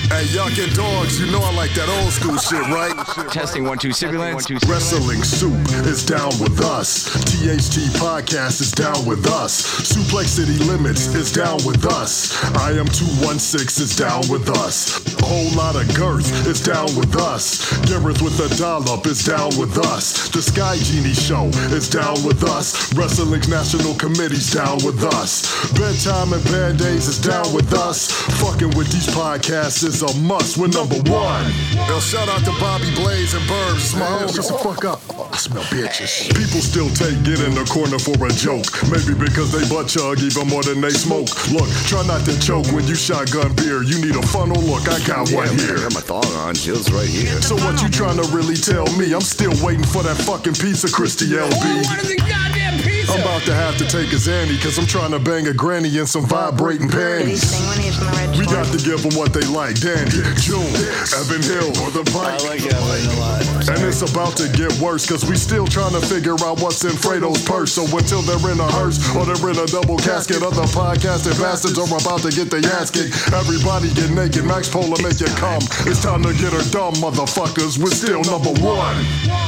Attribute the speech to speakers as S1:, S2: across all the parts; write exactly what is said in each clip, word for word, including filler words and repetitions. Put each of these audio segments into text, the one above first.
S1: Hey, yuckin' dogs, you know I like that old school shit, right?
S2: Testing one, two, Sibilance.
S1: Wrestling Soup is down with us. T H T Podcast is down with us. Suplex City Limits is down with us. I Am two one six is down with us. A whole lot of girth is down with us. Gareth with a dollop is down with us. The Sky Genie Show is down with us. Wrestling's National Committee's down with us. Bedtime and Bad Days is down with us. Fucking with these podcasts is a must. We're number one. Now shout out to Bobby Blaze and Burbs. It's my home. Shut the fuck up. Oh, I smell bitches. People still take get in the corner for a joke. Maybe because they butt chug even more than they smoke. Look, try not to choke when you shotgun beer. You need a funnel. Look, I got
S3: yeah,
S1: one
S3: man,
S1: here.
S3: I got my thong on. Jill's right here.
S1: So what you trying to really tell me? I'm still waiting for that fucking pizza, Christy L B.
S4: Oh, what is the goddamn pizza?
S1: I'm about to have to take a Zanny cause I'm trying to bang a granny in some vibrating panties. We got to give them what they like. Dandy, June, Evan Hill, or the bike.
S3: I like Evan a lot.
S1: And it's about to get worse cause we still trying to figure out what's in Fredo's purse. So until they're in a hearse or they're in a double casket, other podcasting bastards are about to get their ass kicked. Everybody get naked, Max Polar make you come. It's time to get her dumb, motherfuckers. We're still number one.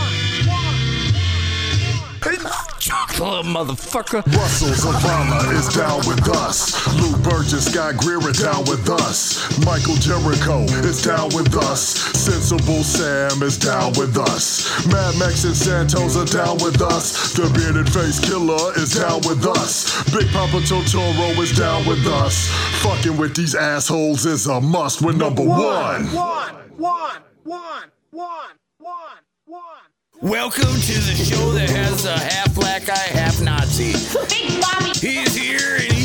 S4: Chocolate, motherfucker.
S1: Russell Zavala is down with us. Lou Burgess, Scott Greer is down with us. Michael Jericho is down with us. Sensible Sam is down with us. Mad Max and Santos are down with us. The Bearded Face Killer is down with us. Big Papa Totoro is down with us. Fucking with these assholes is a must. We're number one.
S5: One, one, one, one, one, one.
S4: Welcome to the show that has a half black eye, half Nazi.
S5: Big Bobby.
S4: He's here and